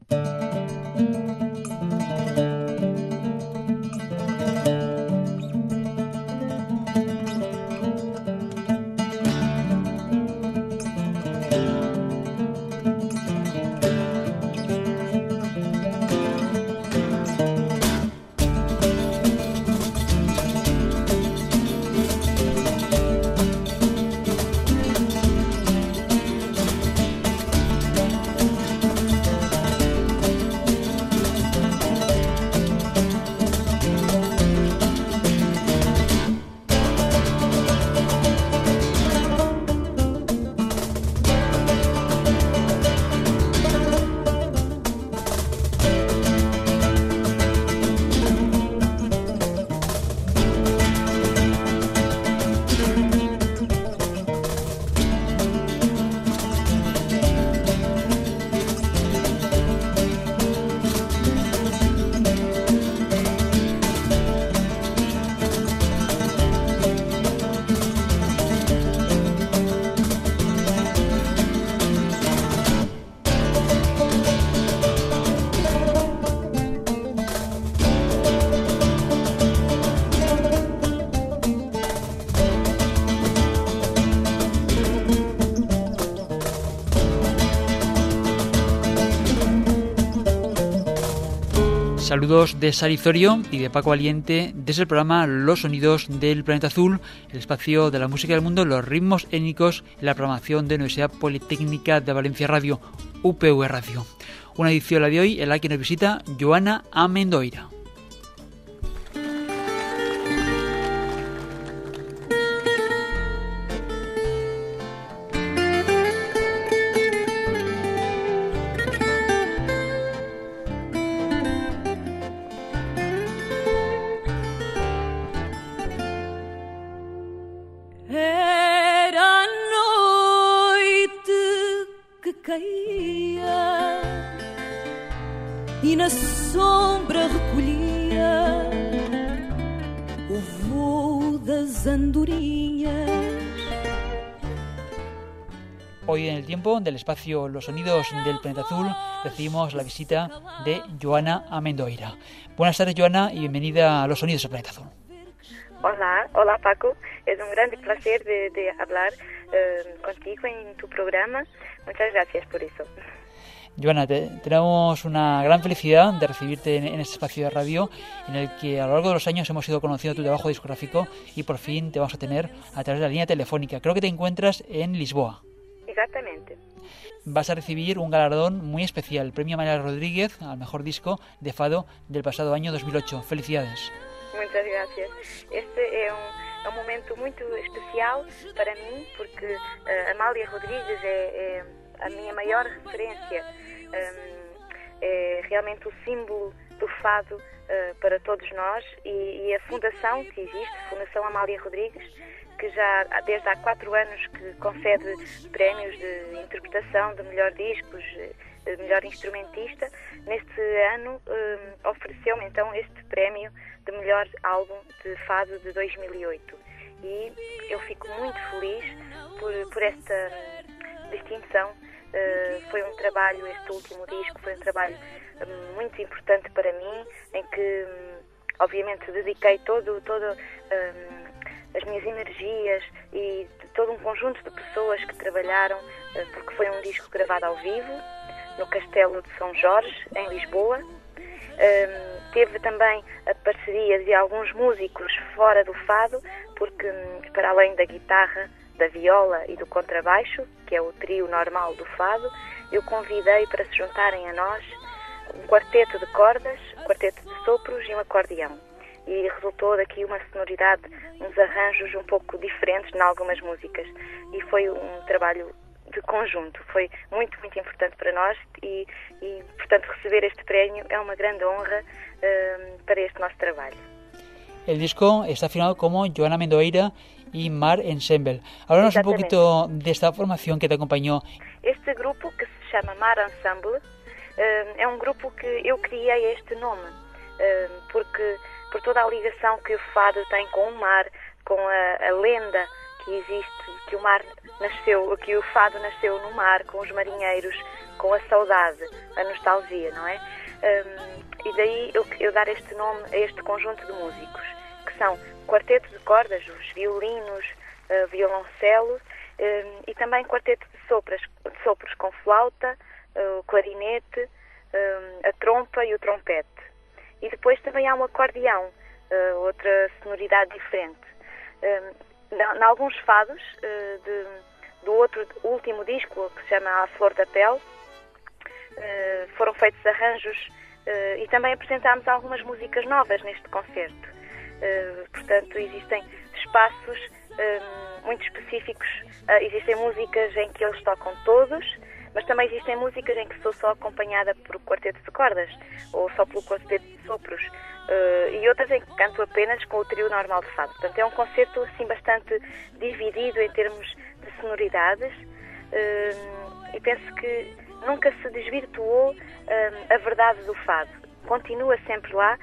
Saludos de Sari Zorio y de Paco Valiente desde el programa Los Sonidos del Planeta Azul, el espacio de la música del mundo, los ritmos étnicos en la programación de Universidad Politécnica de Valencia Radio, UPV Radio. Una edición, la de hoy, en la que nos visita Joana Amendoira. E na sombra recolhia o voo das andorinhas. Hoy en el tiempo del espacio Los Sonidos del Planeta Azul recibimos la visita de Joana Amendoira. Buenas tardes, Joana, y bienvenida a Los Sonidos del Planeta Azul. Hola Paco, es un gran placer de hablar contigo en tu programa. Muchas gracias por eso. Joana, tenemos una gran felicidad de recibirte en este espacio de radio en el que a lo largo de los años hemos ido conociendo tu trabajo discográfico y por fin te vamos a tener a través de la línea telefónica. Creo que te encuentras en Lisboa. Exactamente. Vas a recibir un galardón muy especial, el Premio Amália Rodríguez al mejor disco de fado del pasado año 2008. Felicidades. Muchas gracias. Este é um momento muito especial para mim porque Amália Rodríguez é a minha maior referência. É realmente o símbolo do fado para todos nós e a fundação que existe, a Fundação Amália Rodríguez, que já desde há 4 anos que concede prémios de interpretação de melhor discos, de melhor instrumentista. Neste ano ofereceu-me então este prémio de melhor álbum de fado de 2008 e eu fico muito feliz por esta distinção. Foi um trabalho, este último disco foi um trabalho muito importante para mim, em que obviamente dediquei todo as minhas energias e todo um conjunto de pessoas que trabalharam, porque foi um disco gravado ao vivo no Castelo de São Jorge, em Lisboa. Teve também a parceria de alguns músicos fora do fado, porque para além da guitarra, da viola e do contrabaixo, que é o trio normal do fado, eu convidei para se juntarem a nós um quarteto de cordas, um quarteto de sopros e um acordeão. E resultou daqui uma sonoridade, uns arranjos um pouco diferentes em algumas músicas. E foi um trabalho de conjunto, foi muito, muito importante para nós e portanto, receber este prémio é uma grande honra para este nosso trabalho. El disco está firmado como Joana Amendoira y Mar Ensemble. Háblanos un poquito de esta formación que te acompañó. Este grupo, que se chama Mar Ensemble, é um grupo que eu criei este nome, porque por toda a ligação que o fado tem com o mar, com a lenda que existe, que o mar nasceu, que o fado nasceu no mar, com os marinheiros, com a saudade, a nostalgia, não é? E daí eu dar este nome a este conjunto de músicos, que são quarteto de cordas, os violinos, violoncelo, e também quarteto de sopros com flauta, o clarinete, a trompa e o trompete. E depois também há um acordeão, outra sonoridade diferente. Em alguns fados do último disco, que se chama A Flor da Pele, foram feitos arranjos e também apresentámos algumas músicas novas neste concerto. Portanto, existem espaços muito específicos, existem músicas em que eles tocam todos, mas também existem músicas em que sou só acompanhada por o quarteto de cordas ou só pelo quarteto de sopros, e outras em que canto apenas com o trio normal de fado. Portanto, é um concerto assim bastante dividido em termos de sonoridades, e penso que nunca se desvirtuou a verdade do fado. Continúa sempre lá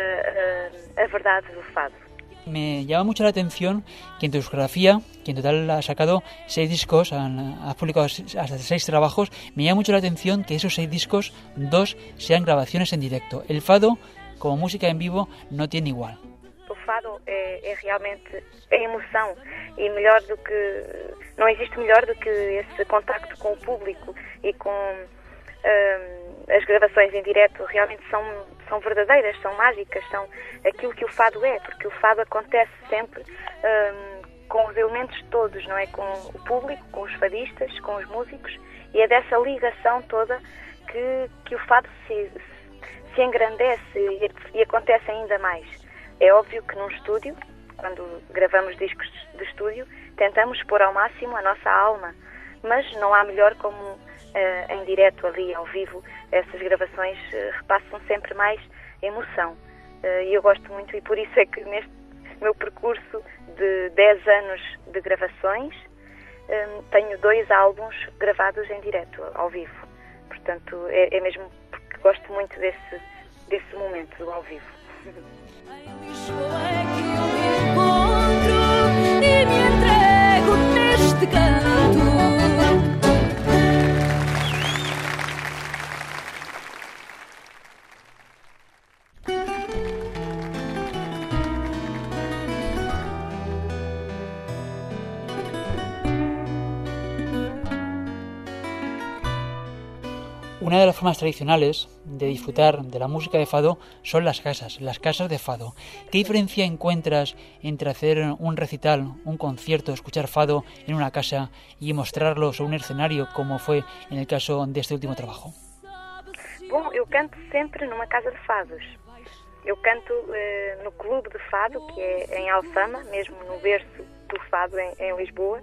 a verdade do fado. Me llama mucho la atención que en tu discografía, que en total has sacado 6 discos, has publicado hasta 6 trabajos, me llama mucho la atención que esos 6 discos, 2 sean grabaciones en directo. El fado, como música en vivo, no tiene igual. O fado é realmente a emoção, e melhor do que não existe melhor do que esse contacto com o público e com as gravações em direto. Realmente são verdadeiras, são mágicas, são aquilo que o fado é, porque o fado acontece sempre com os elementos todos, não é? Com o público, com os fadistas, com os músicos, e é dessa ligação toda que o fado se engrandece e acontece ainda mais. É óbvio que num estúdio, quando gravamos discos de estúdio, tentamos pôr ao máximo a nossa alma, mas não há melhor como em direto, ali ao vivo. Essas gravações repassam sempre mais emoção, e eu gosto muito, e por isso é que neste meu percurso de 10 anos de gravações tenho 2 álbuns gravados em direto, ao vivo. Portanto, é mesmo porque gosto muito desse momento do ao vivo. Em Lisboa é que eu me encontro e me entrego neste canto. Una de las formas tradicionales de disfrutar de la música de fado son las casas de fado. ¿Qué diferencia encuentras entre hacer un recital, un concierto, escuchar fado en una casa y mostrarlo sobre un escenario, como fue en el caso de este último trabajo? Bom, eu canto sempre numa casa de fados. Eu canto no Clube de Fado, que é em Alfama, mesmo no berço do fado em Lisboa,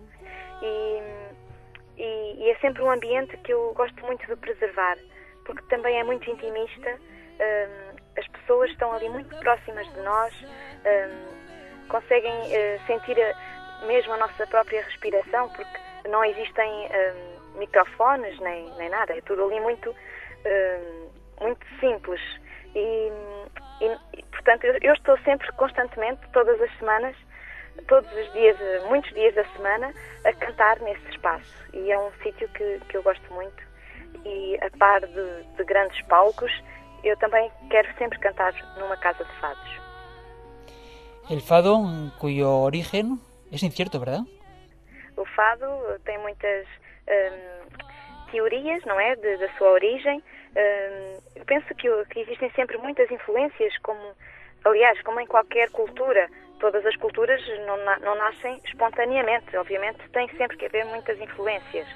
e é sempre um ambiente que eu gosto muito de preservar, porque também é muito intimista. As pessoas estão ali muito próximas de nós, conseguem sentir mesmo a nossa própria respiração, porque não existem microfones nem nada, é tudo ali muito simples, e portanto eu estou sempre, constantemente, todas as semanas, todos os dias, muitos dias da semana, a cantar nesse espaço, e é um sítio que eu gosto muito, e a par de grandes palcos, eu também quero sempre cantar numa casa de fados. El fado, cuyo origen es incierto, ¿verdad? O fado tem muitas teorias, não é, da sua origem. Eu penso que existem sempre muitas influências, aliás, como em qualquer cultura. Todas as culturas não nascem espontaneamente, obviamente tem sempre que haver muitas influências.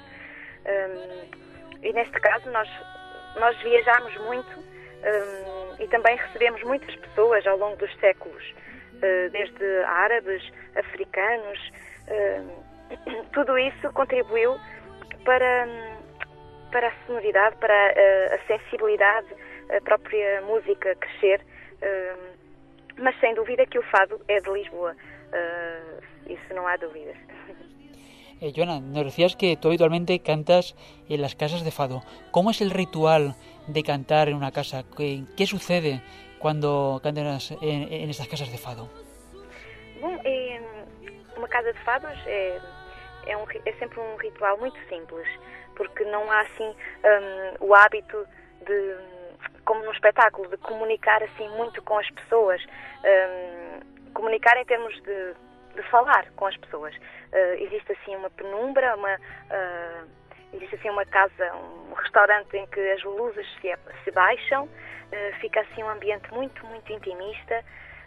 E neste caso nós viajamos muito, e também recebemos muitas pessoas ao longo dos séculos, desde árabes, africanos. Tudo isso contribuiu para a sonoridade, para a sensibilidade, a própria música crescer. Mas sem dúvida que o fado é de Lisboa, isso no há dúvidas. Joana, nos decías que tú habitualmente cantas en las casas de fado. ¿Cómo es el ritual de cantar en una casa? ¿Qué sucede cuando cantas en estas casas de fado? Bom, uma casa de fados é sempre um ritual muito simples, porque não há assim o hábito de, como num espetáculo, de comunicar assim muito com as pessoas, comunicar em termos de falar com as pessoas. Existe assim uma penumbra, existe assim uma casa, um restaurante em que as luzes se baixam, fica assim um ambiente muito, muito intimista,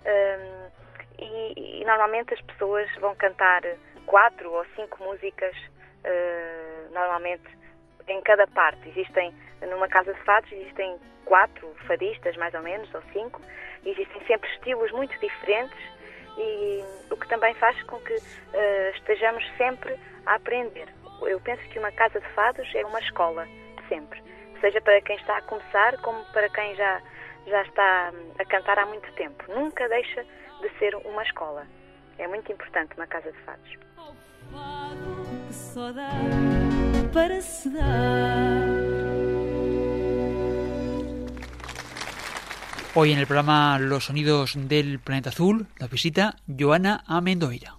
e normalmente as pessoas vão cantar 4 ou 5 músicas, normalmente em cada parte. Numa casa de fados existem 4 fadistas, mais ou menos, ou 5, e existem sempre estilos muito diferentes, e o que também faz com que estejamos sempre a aprender. Eu penso que uma casa de fados é uma escola, sempre. Seja para quem está a começar, como para quem já está a cantar há muito tempo. Nunca deixa de ser uma escola. É muito importante uma casa de fados. Ao fado que só dá para se dar. Hoy en el programa Los Sonidos del Planeta Azul nos visita Joana Amendoira.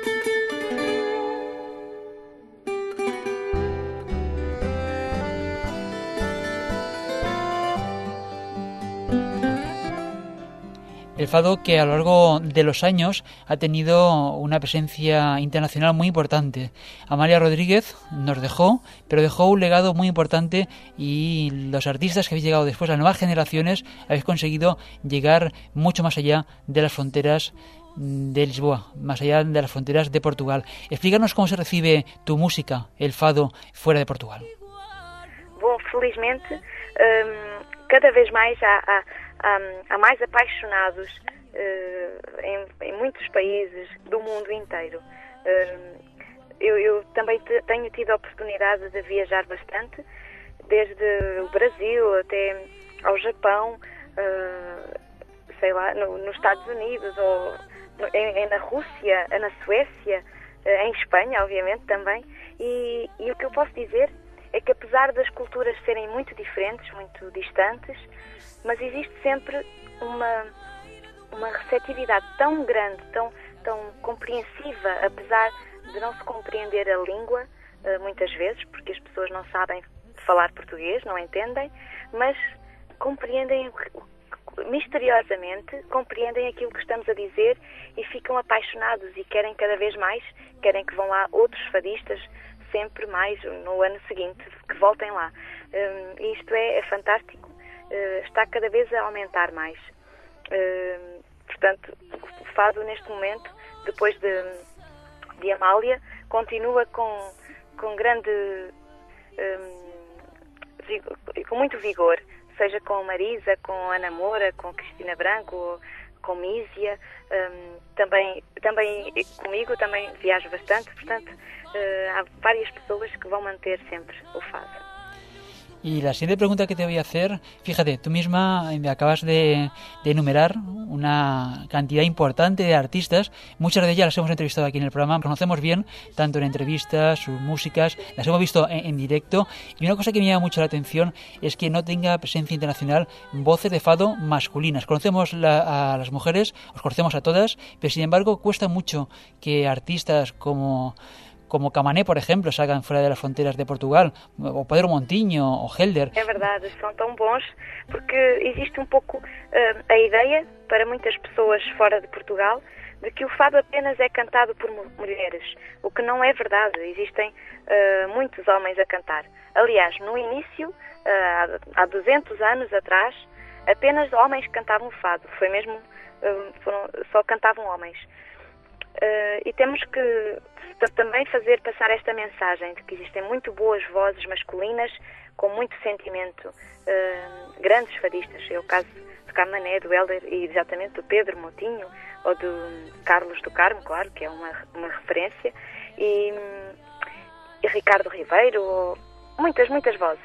El fado, que a lo largo de los años ha tenido una presencia internacional muy importante. Amalia Rodríguez nos dejó, pero dejó un legado muy importante, y los artistas que habéis llegado después, las nuevas generaciones, habéis conseguido llegar mucho más allá de las fronteras de Lisboa, más allá de las fronteras de Portugal. Explícanos cómo se recibe tu música, el fado, fuera de Portugal. Bom, felizmente, cada vez mais há mais apaixonados em muitos países do mundo inteiro. Eu também tenho tido a oportunidade de viajar bastante, desde o Brasil até ao Japão, sei lá, nos Estados Unidos, ou na Rússia, na Suécia, em Espanha, obviamente, também. E o que eu posso dizer é que, apesar das culturas serem muito diferentes, muito distantes, mas existe sempre uma receptividade tão grande, tão compreensiva, apesar de não se compreender a língua, muitas vezes, porque as pessoas não sabem falar português, não entendem, mas compreendem, misteriosamente, compreendem aquilo que estamos a dizer e ficam apaixonados e querem cada vez mais, querem que vão lá outros fadistas, sempre mais no ano seguinte, que voltem lá. E isto é fantástico, está cada vez a aumentar mais. Portanto, o fado neste momento, depois de Amália, continua com grande, com muito vigor, seja com Marisa, com Ana Moura, com Cristina Branco, com Mísia, também comigo, também viajo bastante, portanto, há várias pessoas que vão manter sempre o fado. Y la siguiente pregunta que te voy a hacer, fíjate, tú misma acabas de enumerar una cantidad importante de artistas, muchas de ellas las hemos entrevistado aquí en el programa, conocemos bien, tanto en entrevistas, sus músicas, las hemos visto en directo, y una cosa que me llama mucho la atención es que no tenga presencia internacional voces de fado masculinas. Conocemos a las mujeres, os conocemos a todas, pero sin embargo cuesta mucho que artistas como Camané, por ejemplo, salgan fuera de las fronteras de Portugal, o Pedro Montiño, o Helder. É verdade, são tão bons, porque existe um pouco a ideia, para muitas pessoas fora de Portugal, de que o fado apenas é cantado por mulheres, o que não é verdade. Existem muitos homens a cantar. Aliás, no início, há 200 anos atrás, apenas homens cantavam fado, foi mesmo, só cantavam homens. E temos que também fazer passar esta mensagem de que existem muito boas vozes masculinas com muito sentimento, grandes fadistas. É o caso de Camané, do Helder e exatamente do Pedro Montiño, ou do Carlos do Carmo, claro, que é uma referência, e Ricardo Ribeiro, ou muitas vozes.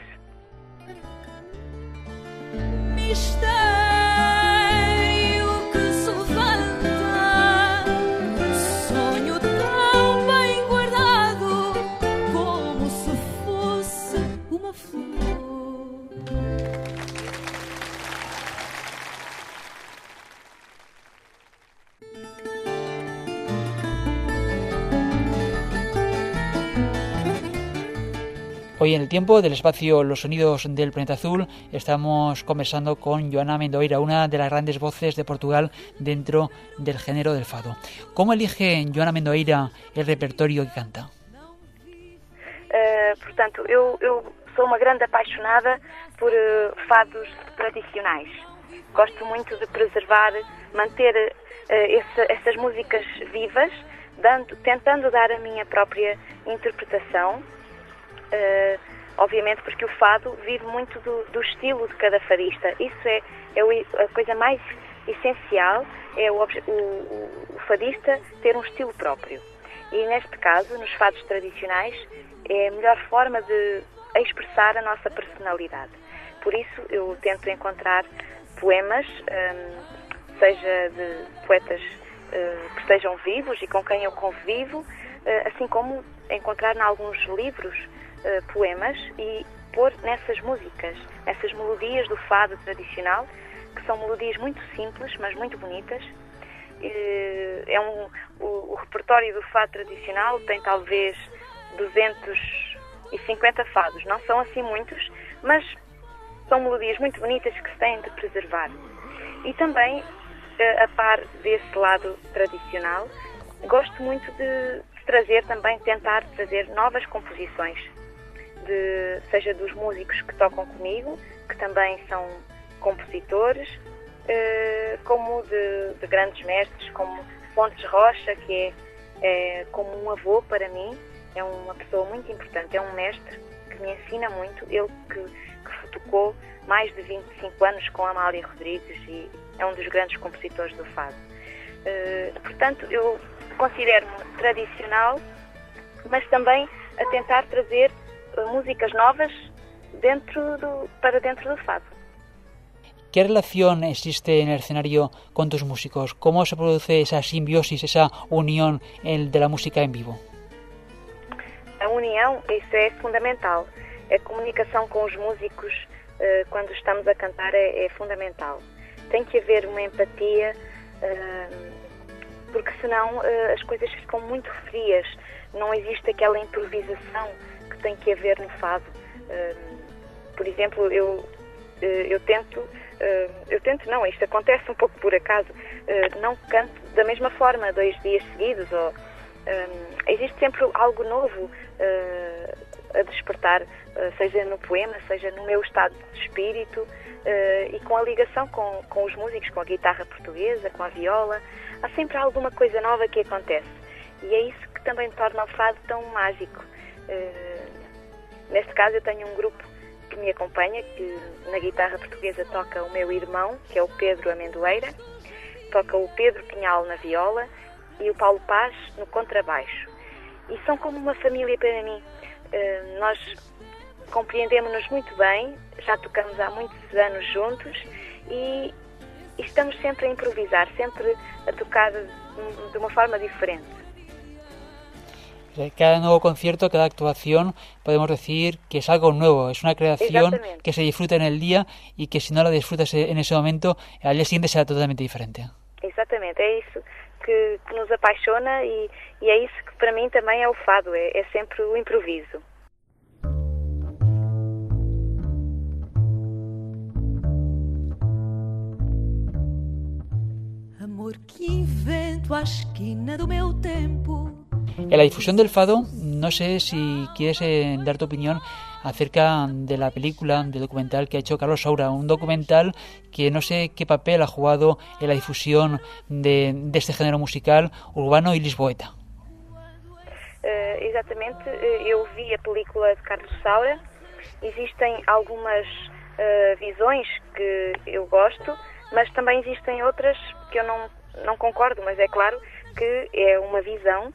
Hoy en el tiempo del espacio Los Sonidos del Planeta Azul estamos conversando con Joana Mendoeira, una de las grandes voces de Portugal dentro del género del fado. ¿Cómo elige Joana Mendoeira el repertorio que canta? Portanto, eu sou uma grande apaixonada por fados tradicionais. Gosto muito de preservar, manter essas músicas vivas, tentando dar a minha própria interpretação. Obviamente porque o fado vive muito do estilo de cada fadista. Isso é a coisa mais essencial, é o fadista ter um estilo próprio. E neste caso, nos fados tradicionais, é a melhor forma de expressar a nossa personalidade. Por isso eu tento encontrar poemas, seja de poetas que estejam vivos e com quem eu convivo, assim como encontrar em alguns livros poemas e pôr nessas músicas, nessas melodias do fado tradicional, que são melodias muito simples, mas muito bonitas. O repertório do fado tradicional tem talvez 250 fados, não são assim muitos, mas são melodias muito bonitas que se têm de preservar. E também, a par desse lado tradicional, gosto muito de trazer também, tentar trazer novas composições, seja dos músicos que tocam comigo, que também são compositores, como de grandes mestres, como Fontes Rocha, que é como um avô para mim, é uma pessoa muito importante, é um mestre que me ensina muito, ele que tocou mais de 25 anos com a Amália Rodrigues e é um dos grandes compositores do fado. Portanto, eu considero-me tradicional, mas também a tentar trazer músicas novas para dentro do fado. ¿Qué relación existe en el escenario con tus músicos? ¿Cómo se produce esa simbiosis, esa unión de la música en vivo? A união, isso é fundamental. A comunicação com os músicos quando estamos a cantar é fundamental. Tem que haver uma empatia, porque senão as coisas ficam muito frias. Não existe aquela improvisação que tem que haver no fado. Por exemplo, eu tento não, isto acontece um pouco por acaso, não canto da mesma forma 2 dias seguidos, ou existe sempre algo novo a despertar, seja no poema, seja no meu estado de espírito, e com a ligação com os músicos, com a guitarra portuguesa, com a viola, há sempre alguma coisa nova que acontece, e é isso que também torna o fado tão mágico. Neste caso eu tenho um grupo que me acompanha, que na guitarra portuguesa toca o meu irmão, que é o Pedro Amendoeira, toca o Pedro Pinhal na viola e o Paulo Paz no contrabaixo. E são como uma família para mim. Nós compreendemos-nos muito bem, já tocamos há muitos anos juntos e estamos sempre a improvisar, sempre a tocar de uma forma diferente. Cada nuevo concierto, cada actuación, podemos decir que es algo nuevo, es una creación que se disfruta en el día y que si no la disfrutas en ese momento, al día siguiente será totalmente diferente. Exatamente, é isso que nos apaixona e é isso que para mim também é o fado, é sempre o improviso. Amor que invento à esquina do meu tempo. En la difusión del fado, no sé si quieres dar tu opinión acerca de la película, del documental que ha hecho Carlos Saura, un documental que no sé qué papel ha jugado en la difusión de este género musical urbano y lisboeta. Exatamente, eu vi a película de Carlos Saura, existem algumas visões que eu gosto, mas também existem outras que eu não concordo, mas é claro que é uma visão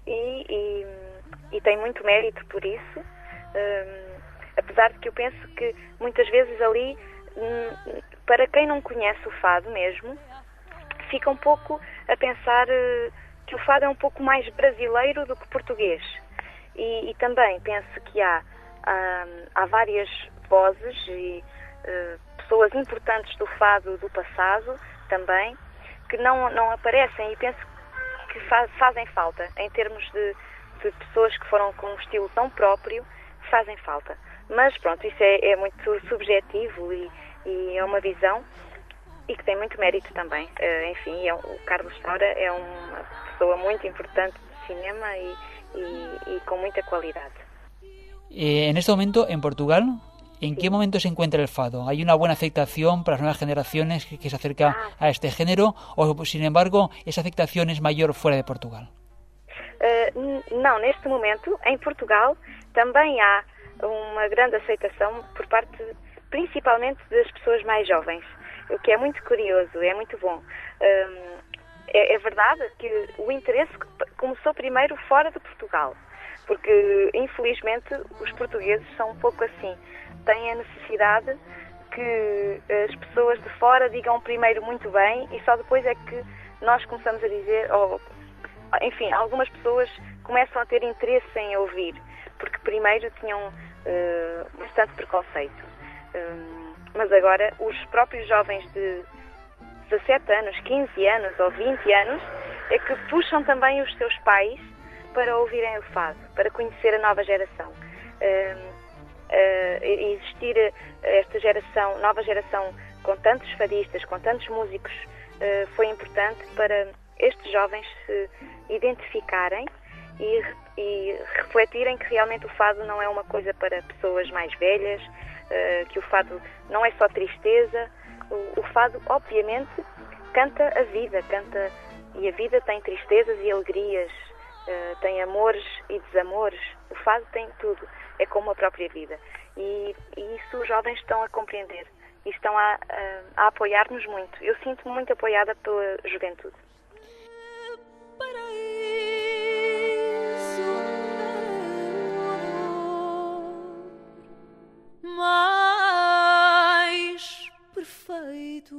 e tem muito mérito por isso, apesar de que eu penso que muitas vezes ali, para quem não conhece o fado mesmo, fica um pouco a pensar que o fado é um pouco mais brasileiro do que português. E também penso que há várias vozes e pessoas importantes do fado do passado também, que não aparecem e penso que fazem falta em termos de pessoas que foram com um estilo tão próprio, que fazem falta. Mas pronto, isso é muito subjetivo e é uma visão e que tem muito mérito também. Enfim, o Carlos Saura é uma pessoa muito importante do cinema y con mucha cualidad. En este momento, en Portugal, ¿en qué momento se encuentra el fado? ¿Hay una buena aceptación para las nuevas generaciones que se acerca a este género? ¿O, sin embargo, esa aceptación es mayor fuera de Portugal? Não, neste momento, em Portugal, também há uma grande aceitação por parte, principalmente, das pessoas mais jovens, o que é muito curioso, é muito bom. É verdade que o interesse começou primeiro fora de Portugal, porque, infelizmente, os portugueses são um pouco assim, têm a necessidade que as pessoas de fora digam primeiro muito bem e só depois é que nós começamos a dizer, enfim, algumas pessoas começam a ter interesse em ouvir, porque primeiro tinham bastante preconceito. Mas agora, os próprios jovens de 17 anos, 15 anos ou 20 anos, é que puxam também os seus pais para ouvirem o fado, para conhecer a nova geração. Existir esta nova geração com tantos fadistas, com tantos músicos, foi importante para estes jovens se identificarem e refletirem que realmente o fado não é uma coisa para pessoas mais velhas, que o fado não é só tristeza. O fado, obviamente, canta a vida, e a vida tem tristezas e alegrias, tem amores e desamores. O fado tem tudo, é como a própria vida. E isso os jovens estão a compreender e estão a apoiar-nos muito. Eu sinto-me muito apoiada pela juventude. Mais perfeito.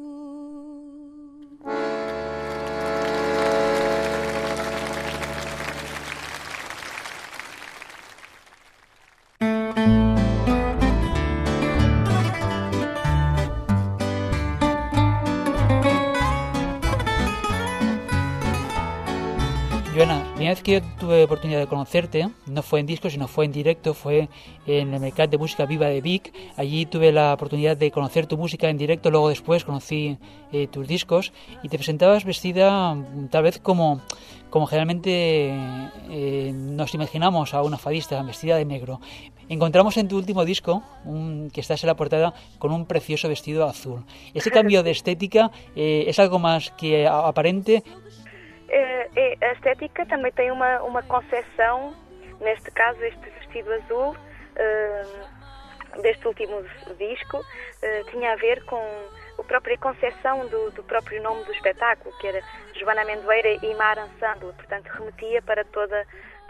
Joana, la primera vez que yo tuve oportunidad de conocerte, no fue en disco, sino fue en directo, fue en el Mercat de Música Viva de Vic. Allí tuve la oportunidad de conocer tu música en directo, luego después conocí tus discos y te presentabas vestida tal vez como generalmente nos imaginamos a una fadista vestida de negro. Encontramos en tu último disco, que estás en la portada, con un precioso vestido azul. Ese cambio de estética es algo más que aparente. A estética também tem uma concepção, neste caso este vestido azul deste último disco tinha a ver com a própria concepção do próprio nome do espetáculo, que era Joana Amendoeira e Mar Ensemble, portanto remetia para toda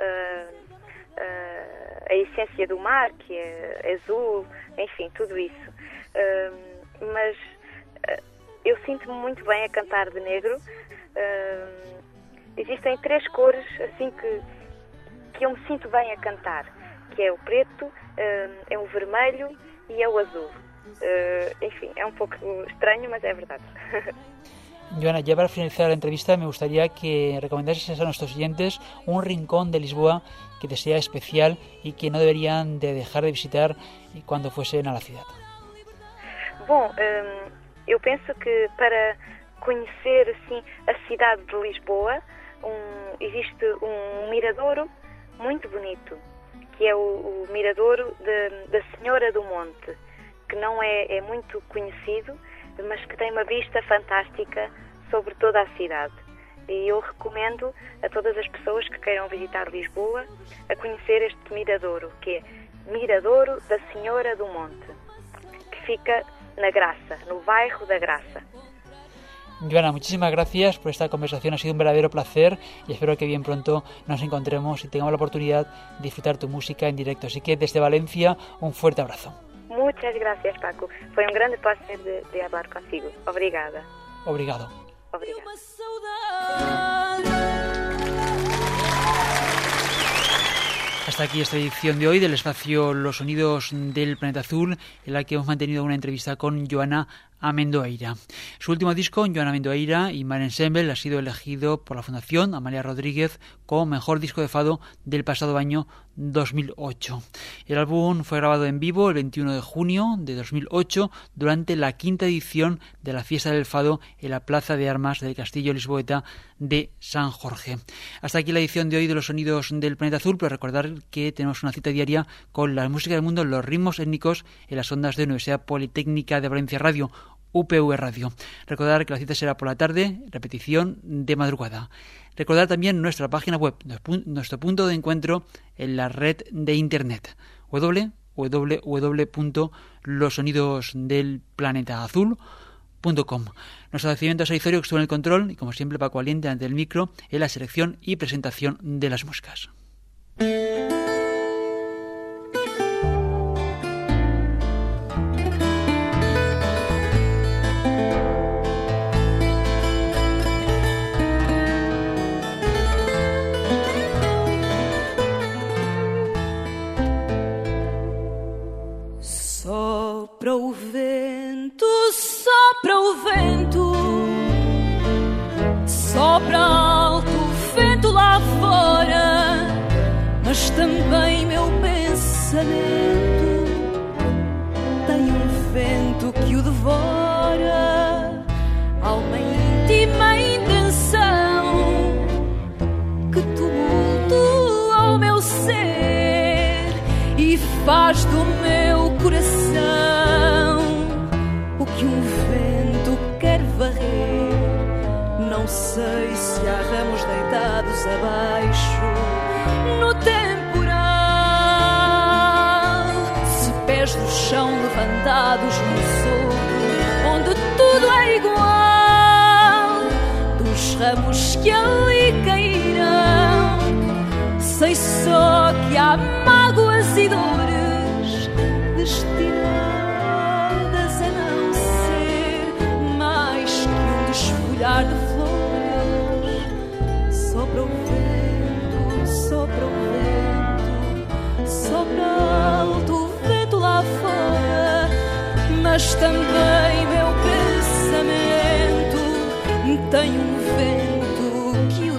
a essência do mar, que é azul, enfim, tudo isso. Mas eu sinto-me muito bem a cantar de negro. Existem 3 cores assim que eu me sinto bem a cantar, que é o preto, é o vermelho e é o azul. Enfim, é un pouco extraño, mas é verdade. Joana, ya para finalizar la entrevista me gustaría que recomendases a nuestros oyentes un rincón de Lisboa que te sea especial y que no deberían de dejar de visitar cuando fuesen a la ciudad. Bom, eu penso que para conhecer assim a cidade de Lisboa existe um miradouro muito bonito, que é o miradouro da Senhora do Monte, que não é muito conhecido, mas que tem uma vista fantástica sobre toda a cidade. E eu recomendo a todas as pessoas que queiram visitar Lisboa a conhecer este miradouro, que é Miradouro da Senhora do Monte, que fica na Graça, no bairro da Graça. Joana, muchísimas gracias por esta conversación, ha sido un verdadero placer y espero que bien pronto nos encontremos y tengamos la oportunidad de disfrutar tu música en directo. Así que desde Valencia, un fuerte abrazo. Muchas gracias, Paco. Foi um grande prazer de falar consigo. Obrigada. Obrigado. Obrigada. Hasta aquí esta edición de hoy del espacio Los Sonidos del Planeta Azul, en la que hemos mantenido una entrevista con Joana Amendoeira. Su último disco, Joan Amendoeira y Mar Ensemble, ha sido elegido por la Fundación Amalia Rodríguez como mejor disco de fado del pasado año 2008. El álbum fue grabado en vivo el 21 de junio de 2008 durante la quinta edición de la Fiesta del Fado en la Plaza de Armas del Castillo Lisboeta de San Jorge. Hasta aquí la edición de hoy de los Sonidos del Planeta Azul, pero recordar que tenemos una cita diaria con la música del mundo, los ritmos étnicos en las ondas de Universidad Politécnica de Valencia Radio, UPV Radio. Recordar que la cita será por la tarde, repetición de madrugada. Recordar también nuestra página web, nuestro punto de encuentro en la red de internet, www.losonidosdelplanetaazul.com. Nuestro agradecimiento a Sarizorio, que estuvo en el control, y como siempre Paco Aliente ante el micro en la selección y presentación de las músicas. Sopra o vento, sopra o vento, sopra alto o vento lá fora, mas também meu pensamento tem um vento que o devora, alma íntima intenção que tumultua o meu ser e faz do meu coração o que um vento quer varrer. Não sei se há ramos deitados abaixo no temporal, se pés do chão levantados no sopro onde tudo é igual, dos ramos que ali cairão. Sei só que há mágoas e dores destinadas a não ser mais que um desfolhar de flores. Sopra o vento, sopra o vento, sopra alto o vento lá fora, mas também meu pensamento tem um vento que o